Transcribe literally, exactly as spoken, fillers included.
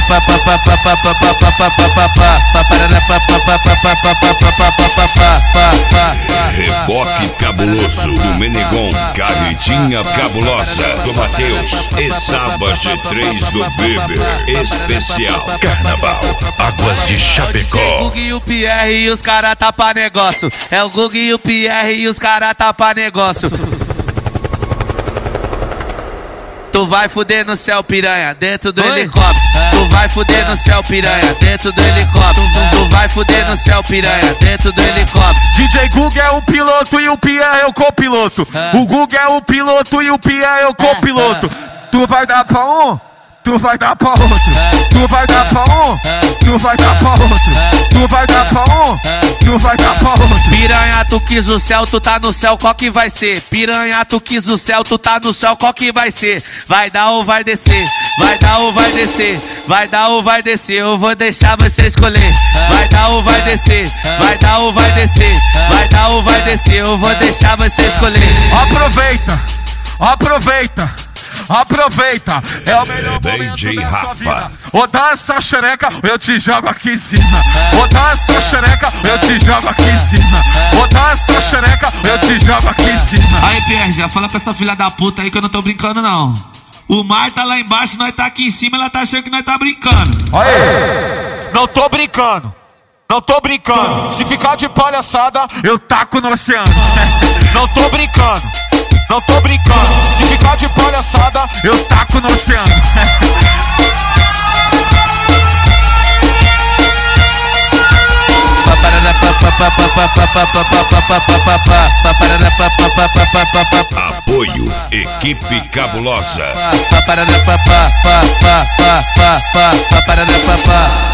Reboque cabuloso do Menegon, Carretinha cabulosa do Matheus e Saba G três do Weber. Especial Carnaval, Águas de Chapecó. É o Gug e o Pierre e os cara tá pra negócio. É o Gug e o Pierre e os cara tá pra negócio. Tu vai fuder no céu, piranha, dentro do Oi? helicóptero. Tu vai fuder no céu, piranha, dentro do helicóptero. Tu vai fuder no céu, piranha, dentro do helicóptero. D J Gug é o piloto e o Pierre é o copiloto. O Gug é o piloto e o Pierre é o copiloto. Tu vai dar pra um, tu vai dar pra outro. Tu vai dar pra um, tu vai dar pra outro. Tu vai dar pra um, tu vai dar pra outro. Piranha, tu quis o céu, tu tá no céu, qual que vai ser? Piranha, tu quis o céu, tu tá no céu, qual que vai ser? Vai dar ou vai descer? Vai dar ou vai descer? Vai dar ou vai descer? Eu vou deixar você escolher. Vai dar ou vai descer? Vai dar ou vai descer? Vai dar ou vai descer? Eu vou deixar você escolher. Aproveita, aproveita, aproveita. É o melhor D momento J da sua Rafa. vida. Ou dá essa xereca, eu te jogo aqui em cima. Ou dá essa xereca, eu te jogo aqui em cima. Ou dá essa xereca, eu te jogo aqui em cima. Aí, Pierre, já fala pra essa filha da puta aí que eu não tô brincando, não. O mar tá lá embaixo, nós tá aqui em cima, ela tá achando que nós tá brincando. Aí, não tô brincando, não tô brincando. Se ficar de palhaçada, eu taco no oceano. Não tô brincando, não tô brincando. Se ficar de palhaçada, eu taco no oceano. Apoio Equipe Cabulosa.